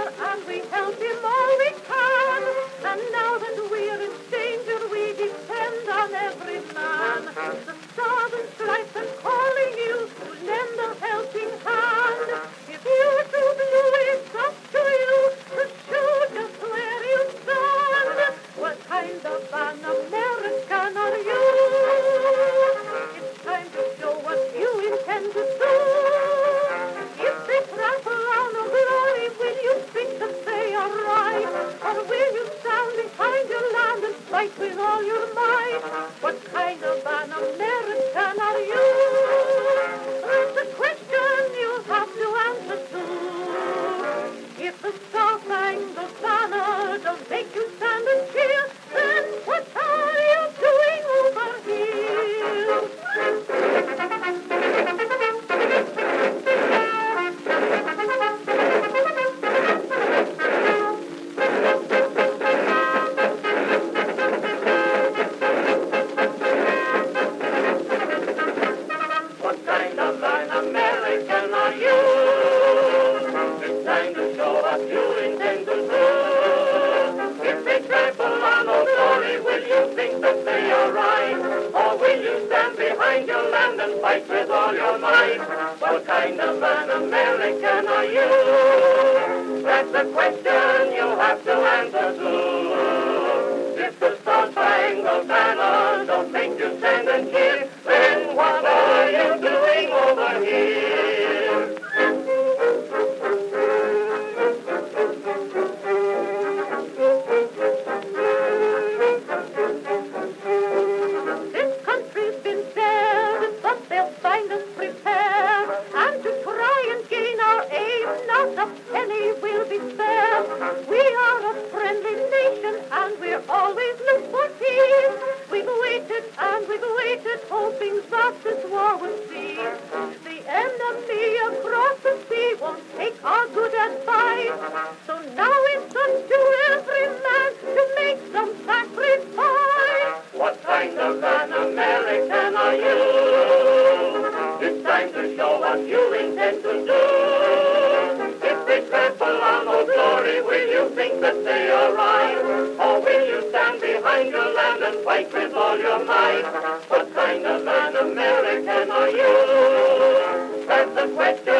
brother and we help him all we can. And now that we're in danger, we depend on every man. The stars and stripes are calling you to lend a helping hand. If you too blue, it's up to you to show just where you stand. What kind of an American are you? It's time to show what you intend to do. If they trample on our glory, will you think that they are right? Or will you stand behind your land and fight with all your might? What kind of an American are you? That's a question you have to answer to. If the star-spangled banner don't make you stand and cheer, then what are you doing over here? What kind of an American are you? It's time to show what you intend to do. If they trample on our glory, will you think that they are right? Or will you stand behind your land and fight with all your might? What kind of an American are you? That's a question you have to answer to. If the star-spangled banner don't make you stand and cheer, then what are you doing over here? This country's been dead, but they'll find us prepared. And to try and gain our aim, not a penny will be spared. We are a friendly nation, and we're always look for peace. We've waited and we've waited, hoping that this war will cease. The enemy across the sea won't take our good advice. So now it's up to every man to make some sacrifice. What kind of an American are you? It's time to show what you intend to do. If they trample on our glory, will you think that they are right? Or will you stand behind your land and fight with all your might? What kind of an American are you? That's the question